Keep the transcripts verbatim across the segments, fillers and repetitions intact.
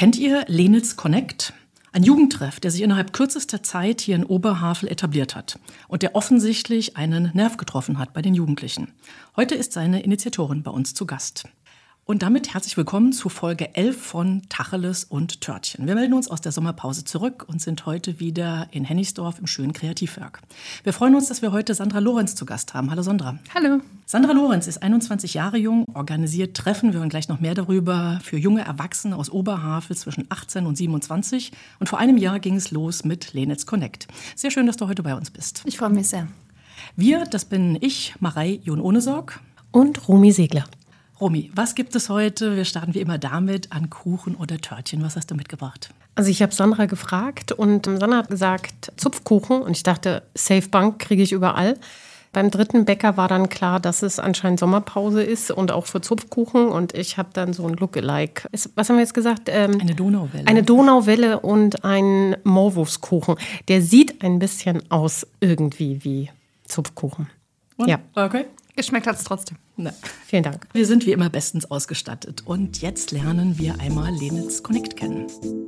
Kennt ihr Lenitz Connect? Ein Jugendtreff, der sich innerhalb kürzester Zeit hier in Oberhavel etabliert hat und der offensichtlich einen Nerv getroffen hat bei den Jugendlichen. Heute ist seine Initiatorin bei uns zu Gast. Und damit herzlich willkommen zu Folge elf von Tacheles und Törtchen. Wir melden uns aus der Sommerpause zurück und sind heute wieder in Hennigsdorf im schönen Kreativwerk. Wir freuen uns, dass wir heute Sandra Lorenz zu Gast haben. Hallo Sandra. Hallo. Sandra Lorenz ist einundzwanzig Jahre jung, organisiert Treffen, wir hören gleich noch mehr darüber, für junge Erwachsene aus Oberhavel zwischen achtzehn und siebenundzwanzig. Und vor einem Jahr ging es los mit Lenitz Connect. Sehr schön, dass du heute bei uns bist. Ich freue mich sehr. Wir, das bin ich, Marei Jon-Ohnesorg. Und Romy Segler. Romy, was gibt es heute? Wir starten wie immer damit an Kuchen oder Törtchen. Was hast du mitgebracht? Also ich habe Sandra gefragt und Sandra hat gesagt Zupfkuchen und ich dachte, Safe Bank kriege ich überall. Beim dritten Bäcker war dann klar, dass es anscheinend Sommerpause ist und auch für Zupfkuchen und ich habe dann so ein Lookalike. Was haben wir jetzt gesagt? Ähm, eine Donauwelle. Eine Donauwelle und ein Maulwurfskuchen. Der sieht ein bisschen aus irgendwie wie Zupfkuchen. Und? Ja. Okay. Geschmeckt hat es trotzdem. Na. Vielen Dank. Wir sind wie immer bestens ausgestattet. Und jetzt lernen wir einmal Lenitz Connect kennen.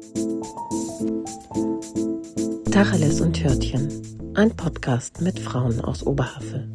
Tacheles und Törtchen, ein Podcast mit Frauen aus Oberhavel.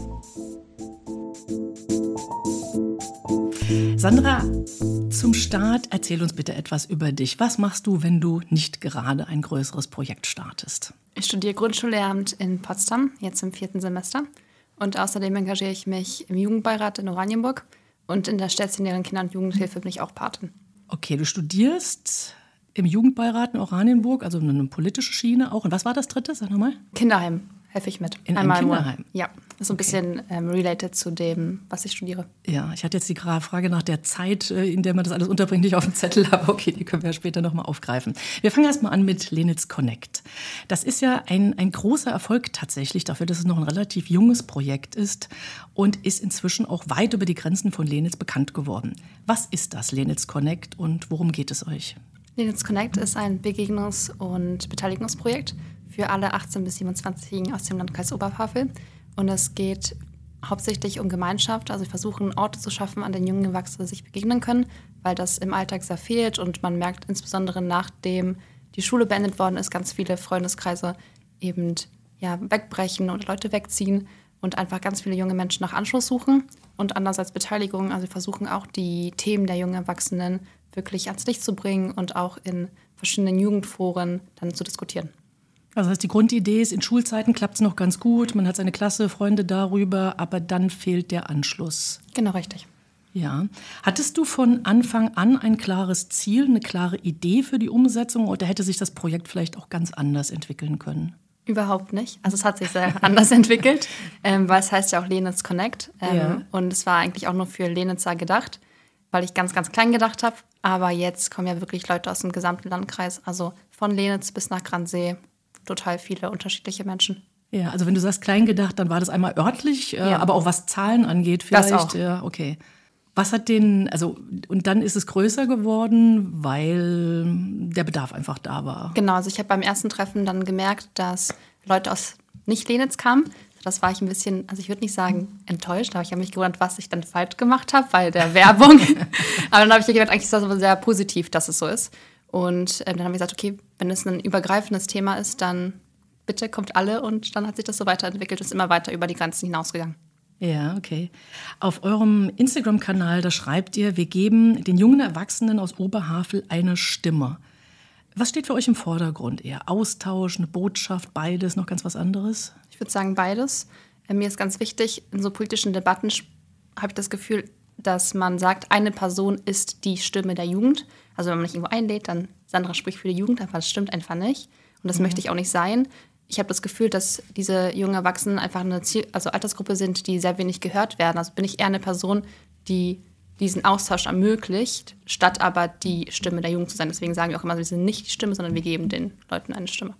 Sandra, zum Start erzähl uns bitte etwas über dich. Was machst du, wenn du nicht gerade ein größeres Projekt startest? Ich studiere Grundschullehramt in Potsdam, jetzt im vierten Semester. Und außerdem engagiere ich mich im Jugendbeirat in Oranienburg und in der stationären Kinder- und Jugendhilfe bin ich auch Patin. Okay, du studierst im Jugendbeirat in Oranienburg, also eine politische Schiene auch. Und was war das dritte? Sag nochmal. Kinderheim helfe ich mit. In einem Kinderheim? Ja, das ist so ein bisschen ähm, related zu dem, was ich studiere. Ja, ich hatte jetzt die Frage nach der Zeit, in der man das alles unterbringt, nicht auf dem Zettel, aber okay, die können wir später nochmal aufgreifen. Wir fangen erst mal an mit Lenitz Connect. Das ist ja ein, ein großer Erfolg tatsächlich dafür, dass es noch ein relativ junges Projekt ist und ist inzwischen auch weit über die Grenzen von Lenitz bekannt geworden. Was ist das Lenitz Connect und worum geht es euch? Lenitz Connect ist ein Begegnungs- und Beteiligungsprojekt für alle achtzehn- bis siebenundzwanzigjährigen aus dem Landkreis Oberhavel. Und es geht hauptsächlich um Gemeinschaft. Also wir versuchen, Orte zu schaffen, an denen junge Erwachsene sich begegnen können, weil das im Alltag sehr fehlt. Und man merkt insbesondere, nachdem die Schule beendet worden ist, ganz viele Freundeskreise eben ja, wegbrechen oder Leute wegziehen und einfach ganz viele junge Menschen nach Anschluss suchen. Und andererseits Beteiligung. Also wir versuchen auch, die Themen der jungen Erwachsenen wirklich ans Licht zu bringen und auch in verschiedenen Jugendforen dann zu diskutieren. Also das heißt, die Grundidee ist, in Schulzeiten klappt es noch ganz gut, man hat seine Klasse, Freunde darüber, aber dann fehlt der Anschluss. Genau, richtig. Ja. Hattest du von Anfang an ein klares Ziel, eine klare Idee für die Umsetzung oder hätte sich das Projekt vielleicht auch ganz anders entwickeln können? Überhaupt nicht. Also es hat sich sehr anders entwickelt, ähm, weil es heißt ja auch Lenitz Connect. Ähm, ja. Und es war eigentlich auch nur für Lenitzer gedacht, weil ich ganz, ganz klein gedacht habe. Aber jetzt kommen ja wirklich Leute aus dem gesamten Landkreis, also von Lenitz bis nach Gransee. Total viele unterschiedliche Menschen. Ja, also wenn du sagst klein gedacht, dann war das einmal örtlich, äh, ja. aber auch was Zahlen angeht vielleicht. Das auch. Ja, okay. Was hat den, also und dann ist es größer geworden, weil der Bedarf einfach da war. Genau, also ich habe beim ersten Treffen dann gemerkt, dass Leute aus Nicht-Lenitz kamen. Das war ich ein bisschen, also ich würde nicht sagen enttäuscht, aber ich habe mich gewundert, was ich dann falsch gemacht habe bei der Werbung. Aber dann habe ich gedacht, eigentlich ist das aber sehr positiv, dass es so ist. Und ähm, dann haben wir gesagt, okay, wenn es ein übergreifendes Thema ist, dann bitte kommt alle. Und dann hat sich das so weiterentwickelt und ist immer weiter über die Grenzen hinausgegangen. Ja, okay. Auf eurem Instagram-Kanal, da schreibt ihr, wir geben den jungen Erwachsenen aus Oberhavel eine Stimme. Was steht für euch im Vordergrund? Eher Austausch, eine Botschaft, beides, noch ganz was anderes? Ich würde sagen beides. Äh, mir ist ganz wichtig, in so politischen Debatten habe ich das Gefühl, dass man sagt, eine Person ist die Stimme der Jugend. Also wenn man mich irgendwo einlädt, dann Sandra spricht für die Jugend, aber das stimmt einfach nicht. Und das mhm. möchte ich auch nicht sein. Ich habe das Gefühl, dass diese jungen Erwachsenen einfach eine Ziel- also Altersgruppe sind, die sehr wenig gehört werden. Also bin ich eher eine Person, die diesen Austausch ermöglicht, statt aber die Stimme der Jugend zu sein. Deswegen sagen wir auch immer, wir sind nicht die Stimme, sondern wir geben den Leuten eine Stimme.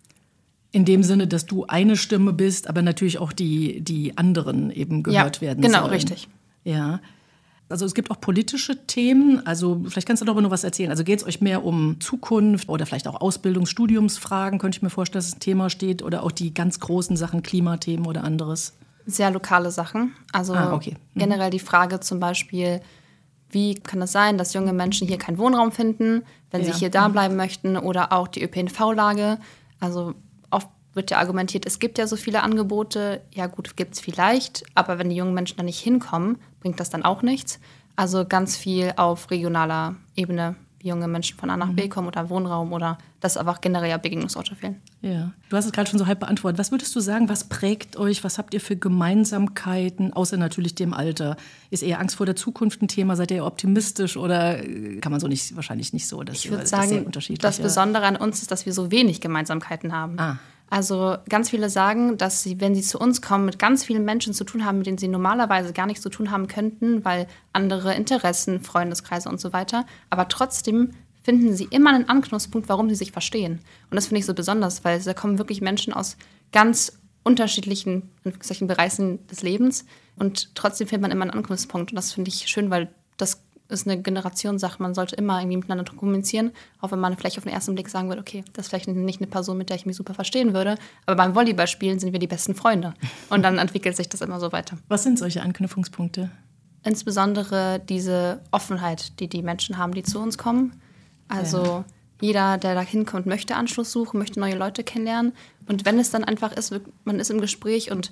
In dem Sinne, dass du eine Stimme bist, aber natürlich auch die, die anderen eben gehört ja, werden genau, sollen. richtig. Ja. Also es gibt auch politische Themen, also vielleicht kannst du darüber noch was erzählen. Also geht es euch mehr um Zukunft oder vielleicht auch Ausbildungs-, Studiumsfragen, könnte ich mir vorstellen, dass es ein Thema steht, oder auch die ganz großen Sachen, Klimathemen oder anderes? Sehr lokale Sachen. Also ah, okay. mhm. generell die Frage zum Beispiel, wie kann es sein, dass junge Menschen hier keinen Wohnraum finden, wenn Ja. sie hier da bleiben möchten, oder auch die Ö P N V-Lage. Also oft wird ja argumentiert, es gibt ja so viele Angebote. Ja gut, gibt es vielleicht, aber wenn die jungen Menschen da nicht hinkommen, bringt das dann auch nichts. Also ganz viel auf regionaler Ebene, wie junge Menschen von A nach B kommen oder Wohnraum oder dass einfach generell ja Begegnungsorte fehlen. Ja, du hast es gerade schon so halb beantwortet. Was würdest du sagen, was prägt euch, was habt ihr für Gemeinsamkeiten, außer natürlich dem Alter? Ist eher Angst vor der Zukunft ein Thema? Seid ihr eher optimistisch oder kann man so nicht, wahrscheinlich nicht so? Dass Ich würde das sehr sagen, unterschiedlich, das ja. Besondere an uns ist, dass wir so wenig Gemeinsamkeiten haben. Ah. Also ganz viele sagen, dass sie, wenn sie zu uns kommen, mit ganz vielen Menschen zu tun haben, mit denen sie normalerweise gar nichts zu tun haben könnten, weil andere Interessen, Freundeskreise und so weiter. Aber trotzdem finden sie immer einen Anknüpfungspunkt, warum sie sich verstehen. Und das finde ich so besonders, weil da kommen wirklich Menschen aus ganz unterschiedlichen solchen Bereichen des Lebens und trotzdem findet man immer einen Anknüpfungspunkt. Und das finde ich schön, weil das ist eine Generationssache. Man sollte immer irgendwie miteinander kommunizieren, auch wenn man vielleicht auf den ersten Blick sagen würde, okay, das ist vielleicht nicht eine Person, mit der ich mich super verstehen würde, aber beim Volleyballspielen sind wir die besten Freunde. Und dann entwickelt sich das immer so weiter. Was sind solche Anknüpfungspunkte? Insbesondere diese Offenheit, die die Menschen haben, die zu uns kommen. Also Ja. jeder, der da hinkommt, möchte Anschluss suchen, möchte neue Leute kennenlernen. Und wenn es dann einfach ist, man ist im Gespräch und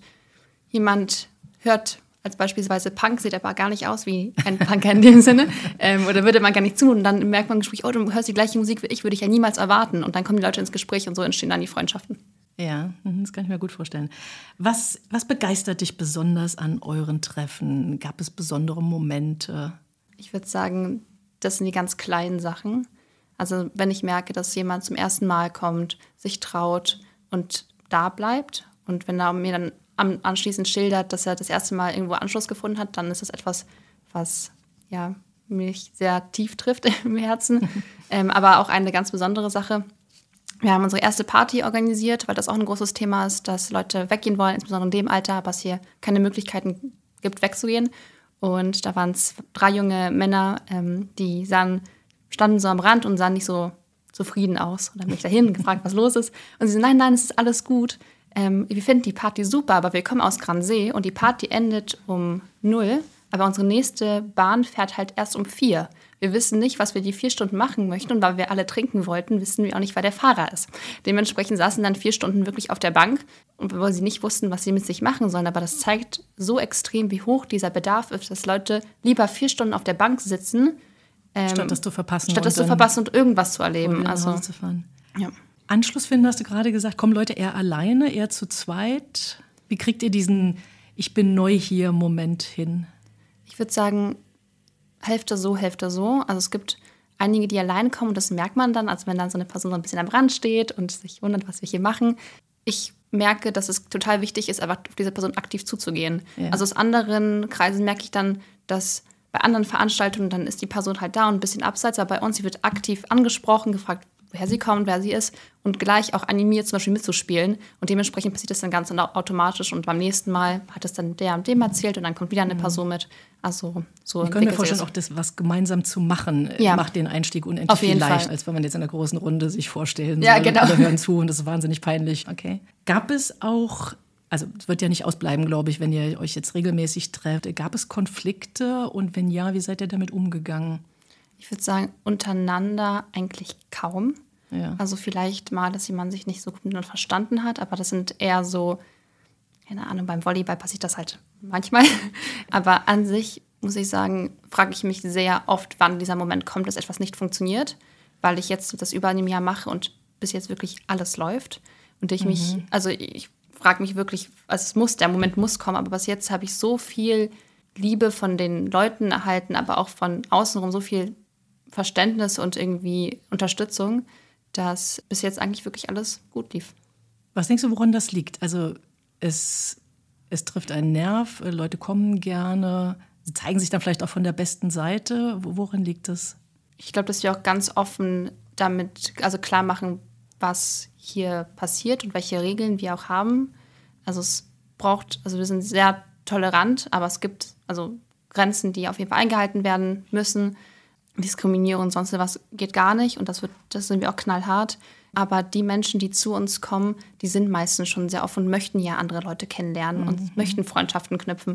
jemand hört als beispielsweise Punk, sieht aber gar nicht aus wie ein Punker in dem Sinne, ähm, oder würde man gar nicht zumuten, dann merkt man im Gespräch, oh, du hörst die gleiche Musik wie ich, würde ich ja niemals erwarten. Und dann kommen die Leute ins Gespräch und so entstehen dann die Freundschaften. Ja, das kann ich mir gut vorstellen. Was, was begeistert dich besonders an euren Treffen? Gab es besondere Momente? Ich würde sagen, das sind die ganz kleinen Sachen. Also wenn ich merke, dass jemand zum ersten Mal kommt, sich traut und da bleibt und wenn er mir dann anschließend schildert, dass er das erste Mal irgendwo Anschluss gefunden hat, dann ist das etwas, was ja, mich sehr tief trifft im Herzen. ähm, aber auch eine ganz besondere Sache. Wir haben unsere erste Party organisiert, weil das auch ein großes Thema ist, dass Leute weggehen wollen, insbesondere in dem Alter, aber es hier keine Möglichkeiten gibt, wegzugehen. Und da waren es drei junge Männer, ähm, die sahen, standen so am Rand und sahen nicht so zufrieden aus. Und dann bin ich dahin gefragt, was los ist. Und sie so, nein, nein, es ist alles gut. Ähm, wir finden die Party super, aber wir kommen aus Gransee und die Party endet um null, aber unsere nächste Bahn fährt halt erst um vier. Wir wissen nicht, was wir die vier Stunden machen möchten und weil wir alle trinken wollten, wissen wir auch nicht, wer der Fahrer ist. Dementsprechend saßen dann vier Stunden wirklich auf der Bank, weil sie nicht wussten, was sie mit sich machen sollen. Aber das zeigt so extrem, wie hoch dieser Bedarf ist, dass Leute lieber vier Stunden auf der Bank sitzen, ähm, Statt das zu verpassen. statt das zu verpassen und irgendwas zu erleben. Also, Also, zu fahren. ja. Anschluss finden, hast du gerade gesagt, kommen Leute eher alleine, eher zu zweit? Wie kriegt ihr diesen Ich bin neu hier Moment hin? Ich würde sagen, Hälfte so, Hälfte so. Also es gibt einige, die allein kommen und das merkt man dann, als wenn dann so eine Person so ein bisschen am Rand steht und sich wundert, was wir hier machen. Ich merke, dass es total wichtig ist, aber auf diese Person aktiv zuzugehen. Ja. Also aus anderen Kreisen merke ich dann, dass bei anderen Veranstaltungen, dann ist die Person halt da und ein bisschen abseits, aber bei uns, sie wird aktiv angesprochen, gefragt, woher sie kommt, wer sie ist und gleich auch animiert, zum Beispiel mitzuspielen. Und dementsprechend passiert das dann ganz automatisch und beim nächsten Mal hat es dann der und dem erzählt und dann kommt wieder eine Person mit. Also so Ich könnte mir entwickelt sich vorstellen, das. auch das was gemeinsam zu machen, Ja. macht den Einstieg unendlich Auf jeden viel leicht, Fall. als wenn man jetzt in einer großen Runde sich vorstellen Ja, soll. genau. Und alle hören zu und das ist wahnsinnig peinlich. Okay. Gab es auch, also es wird ja nicht ausbleiben, glaube ich, wenn ihr euch jetzt regelmäßig trefft, gab es Konflikte und wenn ja, wie seid ihr damit umgegangen? Ich würde sagen, untereinander eigentlich kaum. Ja. Also vielleicht mal, dass jemand sich nicht so gut miteinander verstanden hat, aber das sind eher so, keine Ahnung, beim Volleyball passiert das halt manchmal. Aber an sich, muss ich sagen, frage ich mich sehr oft, wann dieser Moment kommt, dass etwas nicht funktioniert, weil ich jetzt das über einem Jahr mache und bis jetzt wirklich alles läuft. Und ich mich, also ich frage mich wirklich, also es muss, der Moment muss kommen, aber bis jetzt habe ich so viel Liebe von den Leuten erhalten, aber auch von außenrum so viel Verständnis und irgendwie Unterstützung, dass bis jetzt eigentlich wirklich alles gut lief. Was denkst du, woran das liegt? Also es, es trifft einen Nerv, Leute kommen gerne, sie zeigen sich dann vielleicht auch von der besten Seite. Woran liegt das? Ich glaube, dass wir auch ganz offen damit, also klar machen, was hier passiert und welche Regeln wir auch haben. Also es braucht, also wir sind sehr tolerant, aber es gibt also Grenzen, die auf jeden Fall eingehalten werden müssen. Diskriminierung und sonst was geht gar nicht und das wird, das sind wir auch knallhart. Aber die Menschen, die zu uns kommen, die sind meistens schon sehr offen und möchten ja andere Leute kennenlernen mhm. und möchten Freundschaften knüpfen.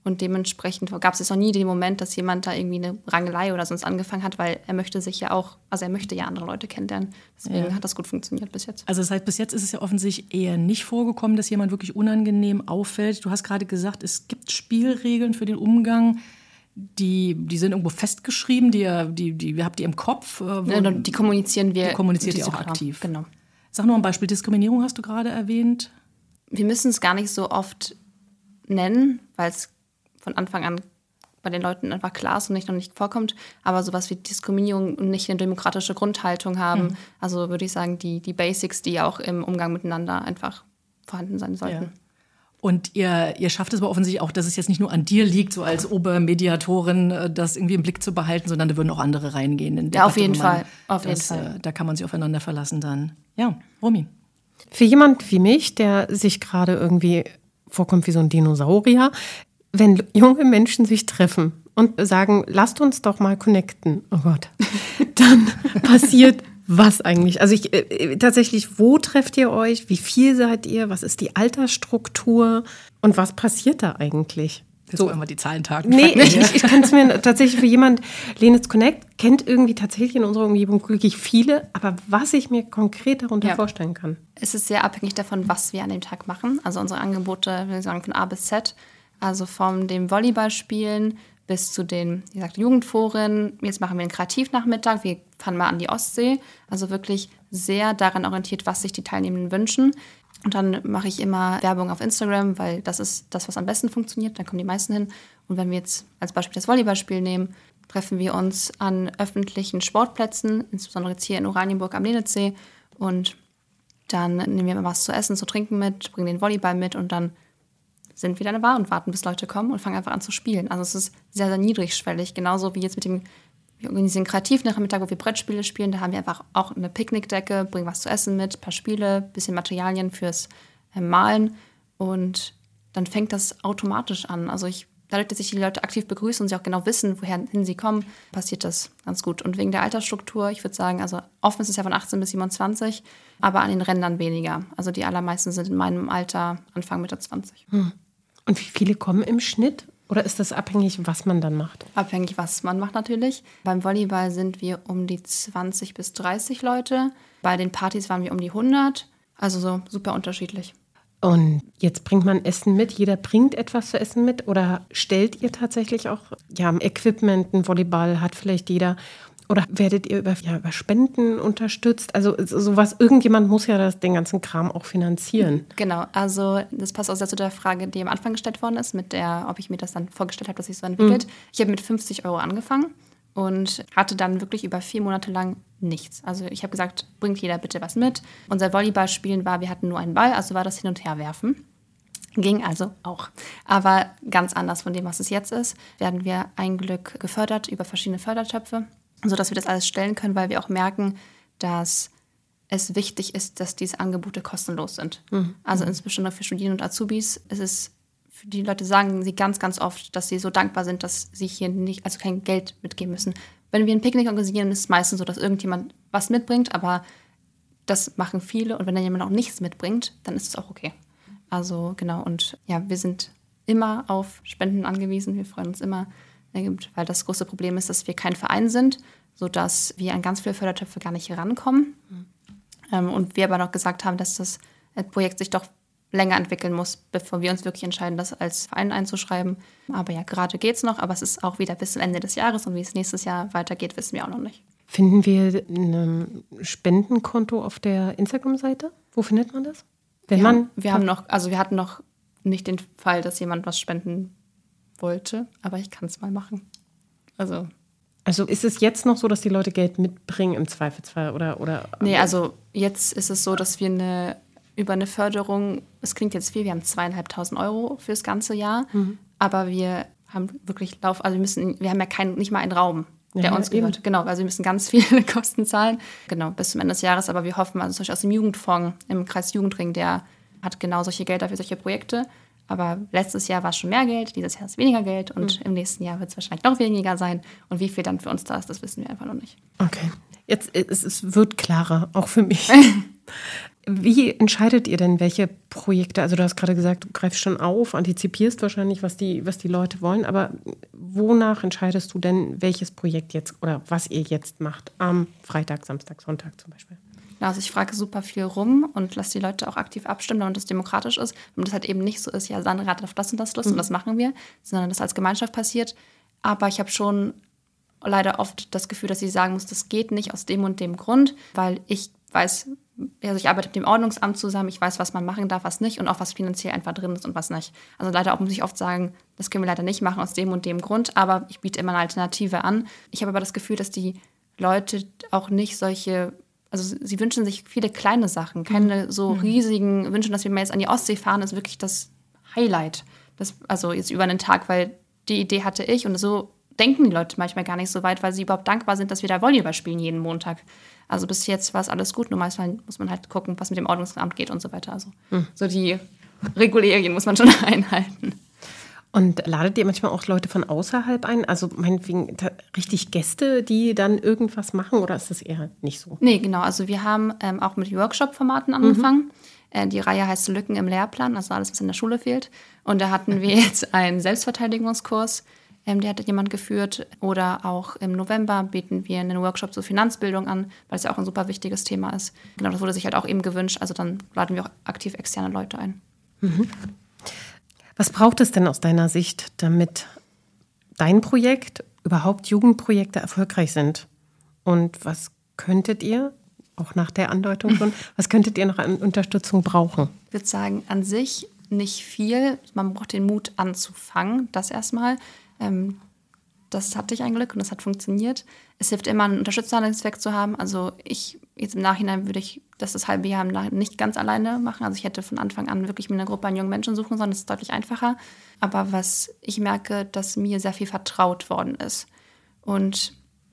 Und dementsprechend gab es jetzt noch nie den Moment, dass jemand da irgendwie eine Rangelei oder sonst angefangen hat, weil er möchte sich ja auch, also er möchte ja andere Leute kennenlernen. Deswegen ja. hat das gut funktioniert bis jetzt. Also das heißt, bis jetzt ist es ja offensichtlich eher nicht vorgekommen, dass jemand wirklich unangenehm auffällt. Du hast gerade gesagt, es gibt Spielregeln für den Umgang. Die, die sind irgendwo festgeschrieben, die, die, die habt ihr im Kopf. Ja, die kommunizieren wir. Die kommuniziert ihr auch Programm. aktiv. Genau. Sag noch ein Beispiel. Diskriminierung hast du gerade erwähnt. Wir müssen es gar nicht so oft nennen, weil es von Anfang an bei den Leuten einfach klar ist und nicht noch nicht vorkommt. Aber sowas wie Diskriminierung und nicht eine demokratische Grundhaltung haben. Mhm. Also würde ich sagen, die, die Basics, die auch im Umgang miteinander einfach vorhanden sein sollten. Ja. Und ihr, ihr schafft es aber offensichtlich auch, dass es jetzt nicht nur an dir liegt, so als Obermediatorin, das irgendwie im Blick zu behalten, sondern da würden auch andere reingehen. In ja, auf jeden man, Fall. Auf das, jeden Fall. Da kann man sich aufeinander verlassen dann. Ja, Romy. Für jemand wie mich, der sich gerade irgendwie vorkommt wie so ein Dinosaurier, wenn junge Menschen sich treffen und sagen, lasst uns doch mal connecten, oh Gott, dann passiert was eigentlich? Also ich, äh, tatsächlich, wo trefft ihr euch? Wie viel seid ihr? Was ist die Altersstruktur? Und was passiert da eigentlich? Jetzt so wollen wir die Zahlentaten. Nee, ich, ich, ich kann es mir tatsächlich für jemand, Lenitz Connect, kennt irgendwie tatsächlich in unserer Umgebung wirklich viele, aber was ich mir konkret darunter ja. vorstellen kann. Es ist sehr abhängig davon, was wir an dem Tag machen. Also unsere Angebote, wir sagen von A bis Z, also von dem Volleyballspielen bis zu den, wie gesagt, Jugendforen. Jetzt machen wir einen Kreativnachmittag, wir fahren mal an die Ostsee. Also wirklich sehr daran orientiert, was sich die Teilnehmenden wünschen. Und dann mache ich immer Werbung auf Instagram, weil das ist das, was am besten funktioniert. Dann kommen die meisten hin. Und wenn wir jetzt als Beispiel das Volleyballspiel nehmen, treffen wir uns an öffentlichen Sportplätzen, insbesondere jetzt hier in Oranienburg am Lenitzsee. Und dann nehmen wir mal was zu essen, zu trinken mit, bringen den Volleyball mit und dann sind wir dann da und warten, bis Leute kommen und fangen einfach an zu spielen. Also es ist sehr, sehr niedrigschwellig. Genauso wie jetzt mit dem, wir organisieren Kreativnachmittag, wo wir Brettspiele spielen. Da haben wir einfach auch eine Picknickdecke, bringen was zu essen mit, ein paar Spiele, ein bisschen Materialien fürs äh, Malen. Und dann fängt das automatisch an. Also ich, dadurch, dass sich die Leute aktiv begrüßen und sie auch genau wissen, wohin sie kommen, passiert das ganz gut. Und wegen der Altersstruktur, ich würde sagen, also offen ist es ja von achtzehn bis siebenundzwanzig, aber an den Rändern weniger. Also die allermeisten sind in meinem Alter, Anfang Mitte zwanzig. Hm. Und wie viele kommen im Schnitt? Oder ist das abhängig, was man dann macht? Abhängig, was man macht natürlich. Beim Volleyball sind wir um die zwanzig bis dreißig Leute. Bei den Partys waren wir um die hundert. Also so super unterschiedlich. Und jetzt bringt man Essen mit. Jeder bringt etwas zu essen mit. Oder stellt ihr tatsächlich auch ja, Equipment, ein Volleyball hat vielleicht jeder. Oder werdet ihr über, ja, über Spenden unterstützt? Also sowas, irgendjemand muss ja das, den ganzen Kram auch finanzieren. Genau, also das passt auch sehr zu der Frage, die am Anfang gestellt worden ist, mit der, ob ich mir das dann vorgestellt habe, dass sich so entwickelt. Mhm. Ich habe mit fünfzig Euro angefangen und hatte dann wirklich über vier Monate lang nichts. Also ich habe gesagt, bringt jeder bitte was mit. Unser Volleyballspielen war, wir hatten nur einen Ball, also war das Hin- und Herwerfen. Ging also auch. Aber ganz anders von dem, was es jetzt ist, werden wir ein Glück gefördert über verschiedene Fördertöpfe, sodass wir das alles stellen können, weil wir auch merken, dass es wichtig ist, dass diese Angebote kostenlos sind. Mhm. Also insbesondere für Studierende und Azubis ist es, für die Leute sagen sie ganz, ganz oft, dass sie so dankbar sind, dass sie hier nicht, also kein Geld mitgeben müssen. Wenn wir ein Picknick organisieren, ist es meistens so, dass irgendjemand was mitbringt, aber das machen viele und wenn dann jemand auch nichts mitbringt, dann ist es auch okay. Also genau, und ja, wir sind immer auf Spenden angewiesen, wir freuen uns immer, weil das große Problem ist, dass wir kein Verein sind, sodass wir an ganz viele Fördertöpfe gar nicht rankommen. Mhm. Ähm, und wir aber noch gesagt haben, dass das Projekt sich doch länger entwickeln muss, bevor wir uns wirklich entscheiden, das als Verein einzuschreiben. Aber ja, gerade geht's noch, aber es ist auch wieder bis zum Ende des Jahres und wie es nächstes Jahr weitergeht, wissen wir auch noch nicht. Finden wir ein Spendenkonto auf der Instagram-Seite? Wo findet man das? Wenn ja, man wir haben noch, also wir hatten noch nicht den Fall, dass jemand was spenden wollte, aber ich kann es mal machen. Also Also ist es jetzt noch so, dass die Leute Geld mitbringen im Zweifelsfall? Oder, oder, nee, also jetzt ist es so, dass wir eine, über eine Förderung, es klingt jetzt viel, wir haben zweieinhalbtausend Euro fürs ganze Jahr, mhm. aber wir haben wirklich Lauf, also wir müssen, wir haben ja kein, nicht mal einen Raum, der ja, uns gehört. Eben. Genau, also wir müssen ganz viele Kosten zahlen, genau, bis zum Ende des Jahres, aber wir hoffen, also zum Beispiel aus dem Jugendfonds im Kreis Jugendring, der hat genau solche Gelder für solche Projekte. Aber letztes Jahr war es schon mehr Geld, dieses Jahr ist weniger Geld und mhm. im nächsten Jahr wird es wahrscheinlich noch weniger sein. Und wie viel dann für uns da ist, das wissen wir einfach noch nicht. Okay, jetzt es, es wird klarer, auch für mich. Wie entscheidet ihr denn, welche Projekte, also du hast gerade gesagt, du greifst schon auf, antizipierst wahrscheinlich, was die, was die Leute wollen, aber wonach entscheidest du denn, welches Projekt jetzt oder was ihr jetzt macht am Freitag, Samstag, Sonntag zum Beispiel? Ja, also ich frage super viel rum und lasse die Leute auch aktiv abstimmen, damit das demokratisch ist. Und das halt eben nicht so ist, ja, Sandra hat auf das und das Lust mhm. und das machen wir, sondern das als Gemeinschaft passiert. Aber ich habe schon leider oft das Gefühl, dass sie sagen muss, das geht nicht aus dem und dem Grund, weil ich weiß, also ich arbeite mit dem Ordnungsamt zusammen, ich weiß, was man machen darf, was nicht und auch was finanziell einfach drin ist und was nicht. Also leider auch muss ich oft sagen, das können wir leider nicht machen aus dem und dem Grund, aber ich biete immer eine Alternative an. Ich habe aber das Gefühl, dass die Leute auch nicht solche, also sie wünschen sich viele kleine Sachen, keine so mhm. riesigen Wünsche, dass wir mal jetzt an die Ostsee fahren, ist wirklich das Highlight. Das, also jetzt über einen Tag, weil die Idee hatte ich und so denken die Leute manchmal gar nicht so weit, weil sie überhaupt dankbar sind, dass wir da Volleyball spielen jeden Montag. Also bis jetzt war es alles gut, nur manchmal muss man halt gucken, was mit dem Ordnungsamt geht und so weiter. Also hm. so die Regularien muss man schon einhalten. Und ladet ihr manchmal auch Leute von außerhalb ein? Also meinetwegen richtig Gäste, die dann irgendwas machen oder ist das eher nicht so? Nee, genau. Also wir haben ähm, auch mit Workshop-Formaten angefangen. Mhm. Äh, die Reihe heißt Lücken im Lehrplan, also alles, was in der Schule fehlt. Und da hatten wir jetzt einen Selbstverteidigungskurs, Ähm, die hat jemand geführt. Oder auch im November bieten wir einen Workshop zur Finanzbildung an, weil es ja auch ein super wichtiges Thema ist. Genau, das wurde sich halt auch eben gewünscht. Also dann laden wir auch aktiv externe Leute ein. Mhm. Was braucht es denn aus deiner Sicht, damit dein Projekt, überhaupt Jugendprojekte erfolgreich sind? Und was könntet ihr, auch nach der Andeutung schon, was könntet ihr noch an Unterstützung brauchen? Ich würde sagen, an sich nicht viel. Man braucht den Mut anzufangen, das erstmal. Ähm, das hatte ich ein Glück und das hat funktioniert. Es hilft immer, ein Unterstützernetzwerk zu haben. Also ich, jetzt im Nachhinein würde ich das das halbe Jahr nicht ganz alleine machen. Also ich hätte von Anfang an wirklich mir eine Gruppe an jungen Menschen suchen sollen. Das ist deutlich einfacher. Aber was ich merke, dass mir sehr viel vertraut worden ist. Und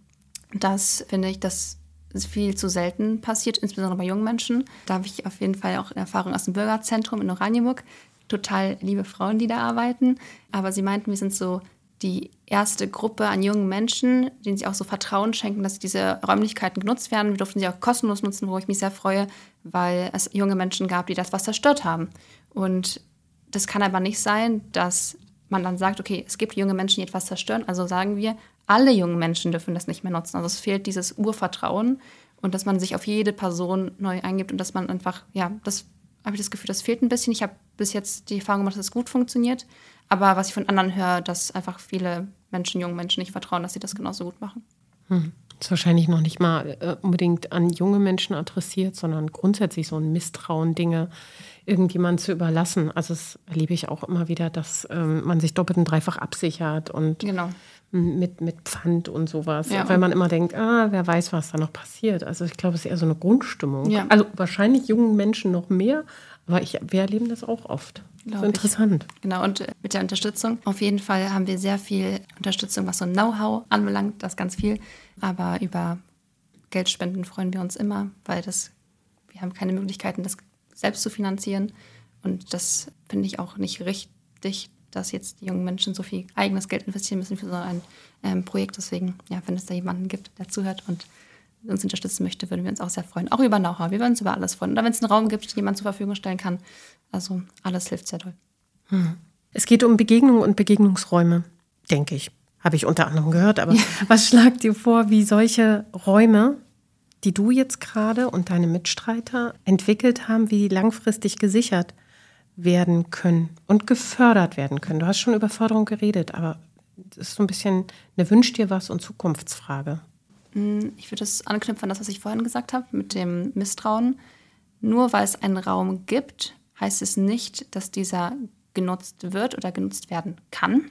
das finde ich, dass es viel zu selten passiert, insbesondere bei jungen Menschen. Da habe ich auf jeden Fall auch Erfahrung aus dem Bürgerzentrum in Oranienburg. Total liebe Frauen, die da arbeiten. Aber sie meinten, wir sind so die erste Gruppe an jungen Menschen, denen sie auch so Vertrauen schenken, dass diese Räumlichkeiten genutzt werden. Wir durften sie auch kostenlos nutzen, wo ich mich sehr freue, weil es junge Menschen gab, die das was zerstört haben. Und das kann aber nicht sein, dass man dann sagt, okay, es gibt junge Menschen, die etwas zerstören, also sagen wir, alle jungen Menschen dürfen das nicht mehr nutzen. Also es fehlt dieses Urvertrauen und dass man sich auf jede Person neu eingibt und dass man einfach, ja, das habe ich das Gefühl, das fehlt ein bisschen. Ich habe bis jetzt die Erfahrung gemacht, dass es gut funktioniert. Aber was ich von anderen höre, dass einfach viele Menschen, jungen Menschen nicht vertrauen, dass sie das genauso gut machen. Hm. Das ist wahrscheinlich noch nicht mal äh, unbedingt an junge Menschen adressiert, sondern grundsätzlich so ein Misstrauen, Dinge irgendjemandem zu überlassen. Also das erlebe ich auch immer wieder, dass ähm, man sich doppelt und dreifach absichert und genau. mit, mit Pfand und sowas. Ja, weil man immer denkt, ah, wer weiß, was da noch passiert. Also ich glaube, es ist eher so eine Grundstimmung. Ja. Also wahrscheinlich jungen Menschen noch mehr, aber ich, wir erleben das auch oft. Das ist interessant. Ich. Genau, und mit der Unterstützung. Auf jeden Fall haben wir sehr viel Unterstützung, was so Know-how anbelangt, das ganz viel. Aber über Geldspenden freuen wir uns immer, weil das, wir haben keine Möglichkeiten, das selbst zu finanzieren. Und das finde ich auch nicht richtig, dass jetzt die jungen Menschen so viel eigenes Geld investieren müssen für so ein ähm, Projekt. Deswegen, ja, wenn es da jemanden gibt, der zuhört und uns unterstützen möchte, würden wir uns auch sehr freuen. Auch über Know-how. Wir würden uns über alles freuen. Oder wenn es einen Raum gibt, den jemand zur Verfügung stellen kann. Also alles hilft sehr doll. Hm. Es geht um Begegnungen und Begegnungsräume, denke ich. Habe ich unter anderem gehört. Aber was schlagt dir vor, wie solche Räume, die du jetzt gerade und deine Mitstreiter entwickelt haben, wie die langfristig gesichert werden können und gefördert werden können? Du hast schon über Förderung geredet, aber das ist so ein bisschen eine Wünsch dir was und Zukunftsfrage. Ich würde das anknüpfen an das, was ich vorhin gesagt habe, mit dem Misstrauen. Nur weil es einen Raum gibt, heißt es nicht, dass dieser genutzt wird oder genutzt werden kann.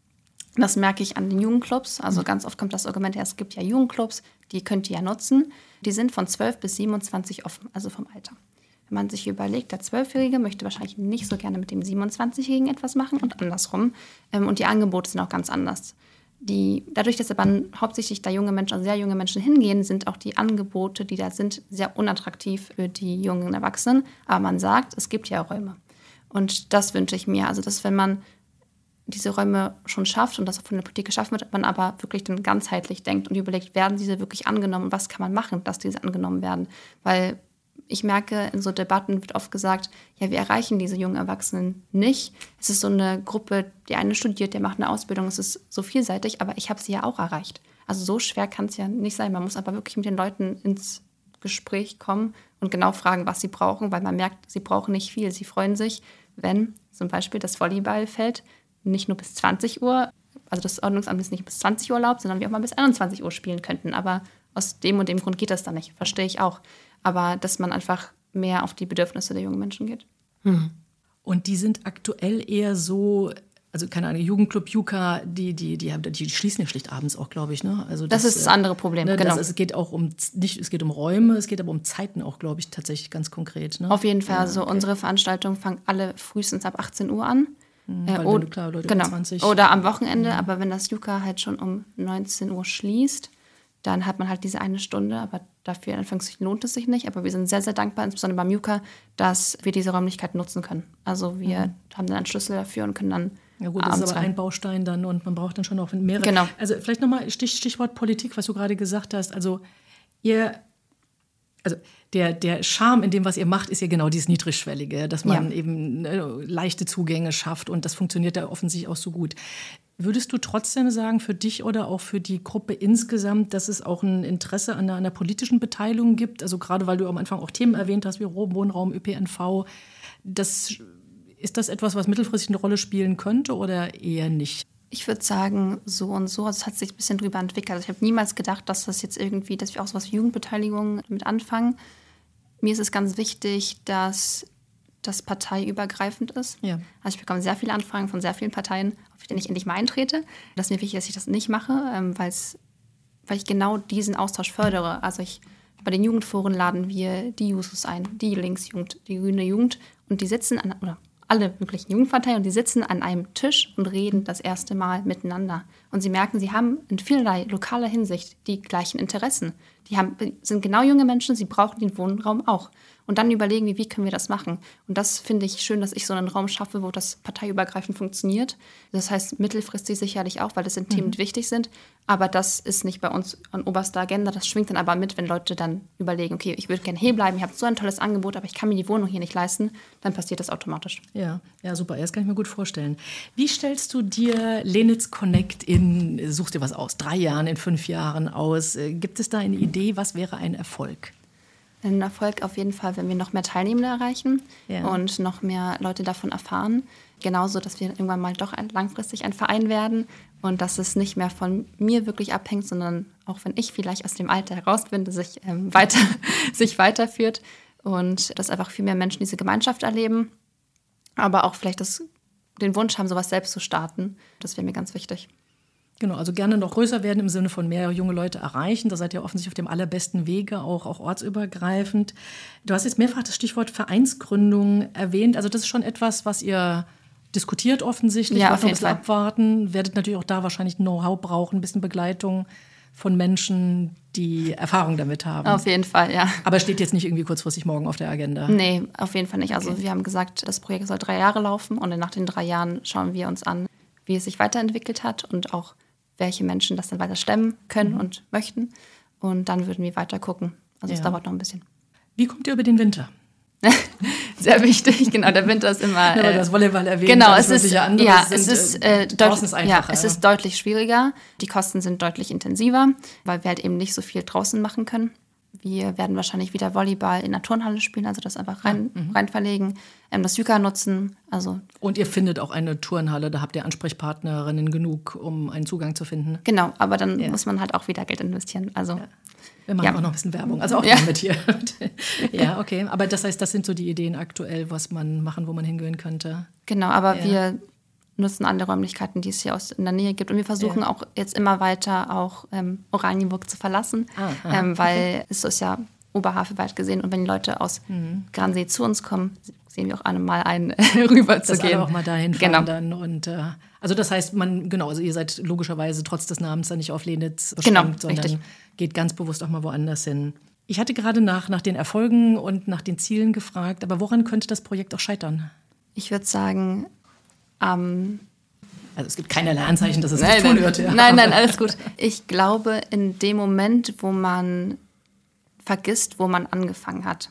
Das merke ich an den Jugendclubs. Also ganz oft kommt das Argument, ja, es gibt ja Jugendclubs, die könnt ihr ja nutzen. Die sind von zwölf bis siebenundzwanzig offen, also vom Alter. Wenn man sich überlegt, der Zwölfjährige möchte wahrscheinlich nicht so gerne mit dem siebenundzwanzigjährigen etwas machen und andersrum. Und die Angebote sind auch ganz anders. Die, dadurch, dass aber hauptsächlich da junge Menschen, also sehr junge Menschen hingehen, sind auch die Angebote, die da sind, sehr unattraktiv für die jungen Erwachsenen. Aber man sagt, es gibt ja Räume. Und das wünsche ich mir. Also, dass wenn man diese Räume schon schafft und das auch von der Politik geschaffen wird, man aber wirklich dann ganzheitlich denkt und überlegt, werden diese wirklich angenommen und was kann man machen, dass diese angenommen werden. Weil ich merke, in so Debatten wird oft gesagt, ja, wir erreichen diese jungen Erwachsenen nicht. Es ist so eine Gruppe, die eine studiert, der macht eine Ausbildung, es ist so vielseitig, aber ich habe sie ja auch erreicht. Also so schwer kann es ja nicht sein. Man muss aber wirklich mit den Leuten ins Gespräch kommen und genau fragen, was sie brauchen, weil man merkt, sie brauchen nicht viel. Sie freuen sich, wenn zum Beispiel das Volleyballfeld nicht nur bis zwanzig Uhr, also das Ordnungsamt ist nicht bis zwanzig Uhr erlaubt, sondern wir auch mal bis einundzwanzig Uhr spielen könnten. Aber aus dem und dem Grund geht das dann nicht, verstehe ich auch. Aber dass man einfach mehr auf die Bedürfnisse der jungen Menschen geht. Hm. Und die sind aktuell eher so, also keine Ahnung, Jugendclub Juka, die, die, die, die, die schließen ja schlicht abends auch, glaube ich. Ne? Also das, das ist das andere Problem, ne, genau. Das, es geht auch um, nicht, es geht um Räume, es geht aber um Zeiten auch, glaube ich, tatsächlich ganz konkret. Ne? Auf jeden Fall, ja, also okay. Unsere Veranstaltungen fangen alle frühestens ab achtzehn Uhr an. Hm, äh, weil oder, wenn du, klar, Leute genau, über zwanzig. Oder am Wochenende, ja. Aber wenn das Juka halt schon um neunzehn Uhr schließt, dann hat man halt diese eine Stunde, aber dafür in Anführungszeichen lohnt es sich nicht. Aber wir sind sehr, sehr dankbar, insbesondere beim Juka, dass wir diese Räumlichkeiten nutzen können. Also wir mhm. haben dann einen Schlüssel dafür und können dann ja gut, das ist aber ein Baustein dann und man braucht dann schon auch mehrere. Genau. Also vielleicht nochmal Stich, Stichwort Politik, was du gerade gesagt hast. Also ihr, also der, der Charme in dem, was ihr macht, ist ja genau dieses Niedrigschwellige, dass man ja. eben ne, leichte Zugänge schafft und das funktioniert da offensichtlich auch so gut. Würdest du trotzdem sagen, für dich oder auch für die Gruppe insgesamt, dass es auch ein Interesse an einer, einer politischen Beteiligung gibt? Also gerade weil du am Anfang auch Themen erwähnt hast, wie Wohnraum, Ö P N V. Das, ist das etwas, was mittelfristig eine Rolle spielen könnte oder eher nicht? Ich würde sagen, so und so. Also es hat sich ein bisschen drüber entwickelt. Also ich habe niemals gedacht, dass das jetzt irgendwie, dass wir auch so was wie Jugendbeteiligung mit anfangen. Mir ist es ganz wichtig, dass das parteiübergreifend ist. Ja. Also ich bekomme sehr viele Anfragen von sehr vielen Parteien, auf die ich endlich mal eintrete. Das ist mir wichtig, dass ich das nicht mache, ähm, weil ich genau diesen Austausch fördere. Also ich, bei den Jugendforen laden wir die Jusos ein, die Linksjugend, die grüne Jugend und die sitzen an, oder alle möglichen Jugendparteien und die sitzen an einem Tisch und reden das erste Mal miteinander. Und sie merken, sie haben in vielerlei lokaler Hinsicht die gleichen Interessen. Die haben, sind genau junge Menschen, sie brauchen den Wohnraum auch. Und dann überlegen wir, wie können wir das machen. Und das finde ich schön, dass ich so einen Raum schaffe, wo das parteiübergreifend funktioniert. Das heißt mittelfristig sicherlich auch, weil das sind Themen, die mhm. wichtig sind. Aber das ist nicht bei uns an oberster Agenda. Das schwingt dann aber mit, wenn Leute dann überlegen, okay, ich würde gerne hier bleiben, ich habe so ein tolles Angebot, aber ich kann mir die Wohnung hier nicht leisten. Dann passiert das automatisch. Ja, ja, super. Das kann ich mir gut vorstellen. Wie stellst du dir Lenitz Connect in, suchst dir was aus, drei Jahren, in fünf Jahren aus? Gibt es da eine Idee, was wäre ein Erfolg? Ein Erfolg auf jeden Fall, wenn wir noch mehr Teilnehmende erreichen ja. und noch mehr Leute davon erfahren. Genauso, dass wir irgendwann mal doch ein, langfristig ein Verein werden und dass es nicht mehr von mir wirklich abhängt, sondern auch wenn ich vielleicht aus dem Alter heraus bin, dass sich ähm, weiter, sich weiterführt und dass einfach viel mehr Menschen diese Gemeinschaft erleben, aber auch vielleicht das, den Wunsch haben, sowas selbst zu starten. Das wäre mir ganz wichtig. Genau, also gerne noch größer werden im Sinne von mehr junge Leute erreichen. Da seid ihr offensichtlich auf dem allerbesten Wege, auch, auch ortsübergreifend. Du hast jetzt mehrfach das Stichwort Vereinsgründung erwähnt. Also das ist schon etwas, was ihr diskutiert offensichtlich. Ja, auf jeden Fall. Abwarten. Werdet natürlich auch da wahrscheinlich Know-how brauchen, ein bisschen Begleitung von Menschen, die Erfahrung damit haben. Auf jeden Fall, ja. Aber steht jetzt nicht irgendwie kurzfristig morgen auf der Agenda? Nee, auf jeden Fall nicht. Also Okay. wir haben gesagt, das Projekt soll drei Jahre laufen und nach den drei Jahren schauen wir uns an, wie es sich weiterentwickelt hat und auch welche Menschen das dann weiter stemmen können mhm. und möchten. Und dann würden wir weiter gucken. Also es Ja. dauert noch ein bisschen. Wie kommt ihr über den Winter? Sehr wichtig, genau. Der Winter ist immer... Ja, weil du das Volleyball erwähnt. Genau, es ist, ja, sind, es ist, äh, draußen ist deut- ja, einfacher. es ist deutlich schwieriger. Die Kosten sind deutlich intensiver, weil wir halt eben nicht so viel draußen machen können. Wir werden wahrscheinlich wieder Volleyball in der Turnhalle spielen, also das einfach rein, mhm. rein verlegen, ähm, das Juka nutzen. Also Und ihr findet auch eine Turnhalle, da habt ihr Ansprechpartnerinnen genug, um einen Zugang zu finden. genau, aber dann Ja. muss man halt auch wieder Geld investieren. Also Ja. Wir machen Ja. auch noch ein bisschen Werbung, also auch Ja. mit hier. Ja, okay. Aber das heißt, das sind so die Ideen aktuell, was man machen, wo man hingehen könnte. genau, aber Ja. wir nutzen andere Räumlichkeiten, die es hier aus in der Nähe gibt. Und wir versuchen Ja. auch jetzt immer weiter auch ähm, Oranienburg zu verlassen, Ah, aha. ähm, weil es ist ja oberhavelweit gesehen. Und wenn die Leute aus Mhm. Gransee zu uns kommen, sehen wir auch einmal ein, rüber zu Dass gehen. alle auch mal dahin fahren Genau. dann. Und, äh, also das heißt, man, genau, also ihr seid logischerweise trotz des Namens dann nicht auf Lenitz Genau, beschränkt, sondern richtig. geht ganz bewusst auch mal woanders hin. Ich hatte gerade nach, nach den Erfolgen und nach den Zielen gefragt, aber woran könnte das Projekt auch scheitern? Ich würde sagen, ähm, Also es gibt keinerlei Anzeichen, dass es nein, nicht tun nein, wird. Ja. nein, nein, alles gut. Ich glaube, in dem Moment, wo man vergisst, wo man angefangen hat.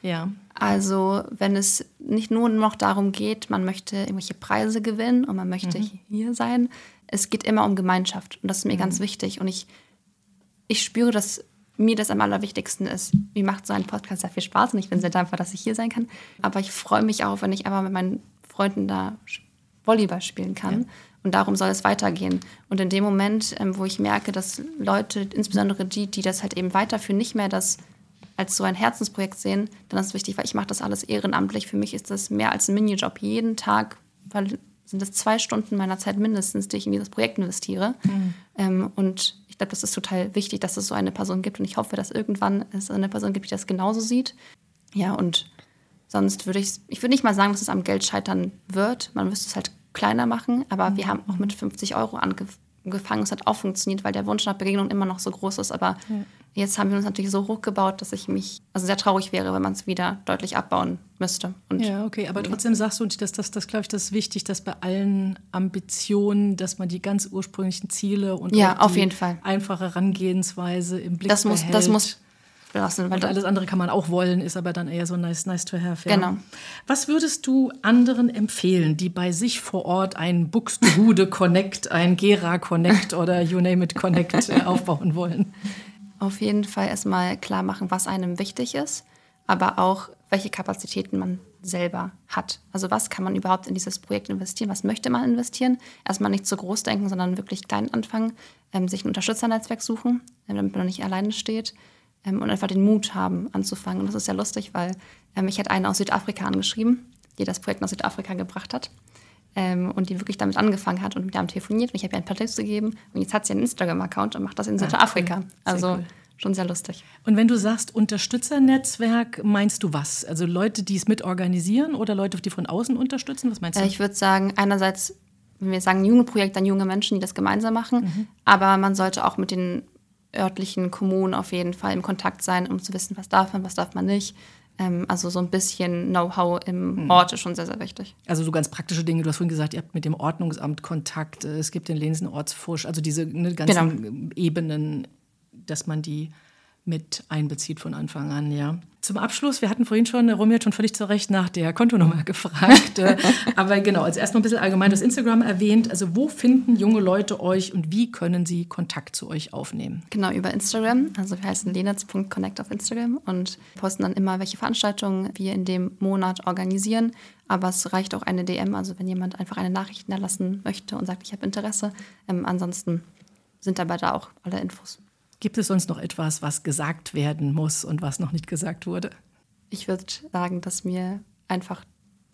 Ja. Also wenn es nicht nur noch darum geht, man möchte irgendwelche Preise gewinnen und man möchte mhm. hier sein, es geht immer um Gemeinschaft und das ist mir mhm. ganz wichtig. Und ich, ich spüre, dass mir das am allerwichtigsten ist. Mir macht so ein Podcast sehr viel Spaß und ich bin sehr dankbar, dass ich hier sein kann. Aber ich freue mich auch, wenn ich einfach mit meinen Freunden da Volleyball spielen kann. Ja. Und darum soll es weitergehen. Und in dem Moment, ähm, wo ich merke, dass Leute, insbesondere die, die das halt eben weiterführen, nicht mehr das als so ein Herzensprojekt sehen, dann ist es wichtig, weil ich mache das alles ehrenamtlich. Für mich ist das mehr als ein Minijob. Jeden Tag, weil sind das zwei Stunden meiner Zeit mindestens, die ich in dieses Projekt investiere. Mhm. Ähm, und ich glaube, das ist total wichtig, dass es so eine Person gibt. Und ich hoffe, dass irgendwann es eine Person gibt, die das genauso sieht. Ja, und sonst würde ich, ich würde nicht mal sagen, dass es am Geld scheitern wird. Man müsste es halt kleiner machen. Aber mhm. wir haben auch mit fünfzig Euro angefangen. Es hat auch funktioniert, weil der Wunsch nach Begegnung immer noch so groß ist. Aber ja. jetzt haben wir uns natürlich so hochgebaut, dass ich mich, also sehr traurig wäre, wenn man es wieder deutlich abbauen müsste. Und ja, okay, aber trotzdem sagst du, und das, das, das glaube ich, das ist wichtig, dass bei allen Ambitionen, dass man die ganz ursprünglichen Ziele und ja, auch auf die jeden Fall. einfache Herangehensweise im Blick das muss, behält. Das muss belassen. Weil und alles andere kann man auch wollen, ist aber dann eher so nice, nice to have. Ja. Genau. Was würdest du anderen empfehlen, die bei sich vor Ort ein Buxtehude Connect, ein Gera Connect oder You Name It Connect aufbauen wollen? Auf jeden Fall erstmal klar machen, was einem wichtig ist, aber auch, welche Kapazitäten man selber hat. Also was kann man überhaupt in dieses Projekt investieren, was möchte man investieren? Erstmal nicht zu groß denken, sondern wirklich klein anfangen, ähm, sich ein Unterstützernetzwerk suchen, damit man nicht alleine steht ähm, und einfach den Mut haben, anzufangen. Und das ist ja lustig, weil ähm, ich hatte eine aus Südafrika angeschrieben, die das Projekt nach Südafrika gebracht hat. Ähm, und die wirklich damit angefangen hat und mit dem telefoniert. Und ich habe ihr ein paar Tipps gegeben. Und jetzt hat sie einen Instagram-Account und macht das in Südafrika. Cool. Also cool. Schon sehr lustig. Und wenn du sagst Unterstützernetzwerk, meinst du was? Also Leute, die es mitorganisieren oder Leute, die von außen unterstützen? Was meinst du? Äh, ich würde sagen, einerseits, wenn wir sagen junge Projekte, dann junge Menschen, die das gemeinsam machen. Mhm. Aber man sollte auch mit den örtlichen Kommunen auf jeden Fall im Kontakt sein, um zu wissen, was darf man, was darf man nicht. Also so ein bisschen Know-how im Ort ist schon sehr, sehr wichtig. Also so ganz praktische Dinge. Du hast vorhin gesagt, ihr habt mit dem Ordnungsamt Kontakt. Es gibt den Lensen Ortsfusch. Also diese ne, ganzen genau. Ebenen, dass man die mit einbezieht von Anfang an, ja. Zum Abschluss, wir hatten vorhin schon, Romy hat schon völlig zu Recht nach der Kontonummer gefragt. Aber genau, als erst noch ein bisschen allgemein das Instagram erwähnt. Also wo finden junge Leute euch und wie können sie Kontakt zu euch aufnehmen? Genau, über Instagram. Also wir heißen lenitz punkt connect auf Instagram und posten dann immer, welche Veranstaltungen wir in dem Monat organisieren. Aber es reicht auch eine D M, also wenn jemand einfach eine Nachricht hinterlassen möchte und sagt, ich habe Interesse. Ähm, ansonsten sind dabei da auch alle Infos. Gibt es sonst noch etwas, was gesagt werden muss und was noch nicht gesagt wurde? Ich würde sagen, dass mir einfach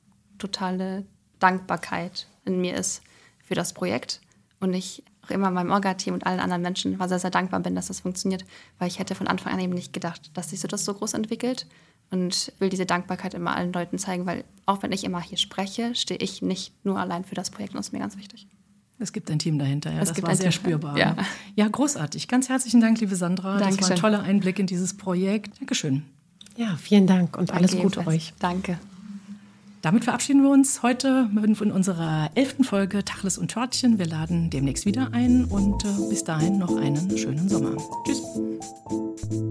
totale Dankbarkeit in mir ist für das Projekt. Und ich auch immer meinem Orga-Team und allen anderen Menschen war sehr, sehr dankbar bin, dass das funktioniert. Weil ich hätte von Anfang an eben nicht gedacht, dass sich so das so groß entwickelt. Und will diese Dankbarkeit immer allen Leuten zeigen, weil auch wenn ich immer hier spreche, stehe ich nicht nur allein für das Projekt. Und das ist mir ganz wichtig. Es gibt ein Team dahinter, ja. Es das gibt war ein sehr Team. spürbar. Ja. ja, großartig. Ganz herzlichen Dank, liebe Sandra. Dankeschön. Das war ein toller Einblick in dieses Projekt. Dankeschön. Ja, vielen Dank und alles Danke Gute ebenfalls. euch. Danke. Damit verabschieden wir uns heute von unserer elften Folge Tacheles und Törtchen. Wir laden demnächst wieder ein und äh, bis dahin noch einen schönen Sommer. Tschüss.